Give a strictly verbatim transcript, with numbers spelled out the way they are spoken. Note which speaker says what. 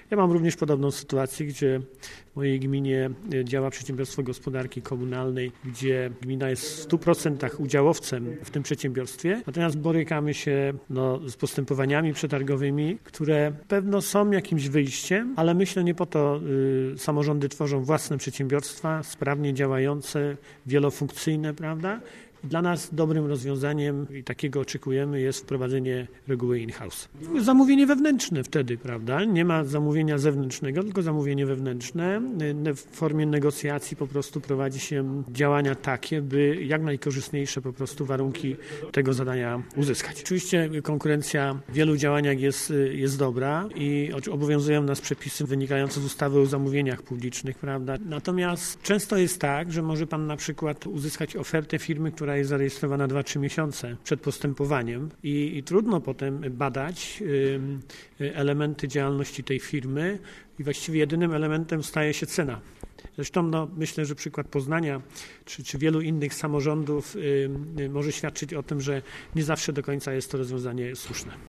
Speaker 1: Ja mam również podobną sytuację, gdzie w mojej gminie działa przedsiębiorstwo gospodarki komunalnej, gdzie gmina jest w stu procentach udziałowcem w tym przedsiębiorstwie, natomiast borykamy się no, z postępowaniami przetargowymi, które pewno są jakimś wyjściem, ale myślę nie po to y, samorządy tworzą własne przedsiębiorstwa, sprawnie działające, wielofunkcyjne, prawda? Dla nas dobrym rozwiązaniem i takiego oczekujemy jest wprowadzenie reguły in-house. Zamówienie wewnętrzne wtedy, prawda? Nie ma zamówienia zewnętrznego, tylko zamówienie wewnętrzne. W formie negocjacji po prostu prowadzi się działania takie, by jak najkorzystniejsze po prostu warunki tego zadania uzyskać. Oczywiście konkurencja w wielu działaniach jest, jest dobra i obowiązują nas przepisy wynikające z ustawy o zamówieniach publicznych, prawda? Natomiast często jest tak, że może pan na przykład uzyskać ofertę firmy, która jest zarejestrowana dwa trzy miesiące przed postępowaniem i, i trudno potem badać y, elementy działalności tej firmy i właściwie jedynym elementem staje się cena. Zresztą no, myślę, że przykład Poznania czy, czy wielu innych samorządów y, y, może świadczyć o tym, że nie zawsze do końca jest to rozwiązanie słuszne.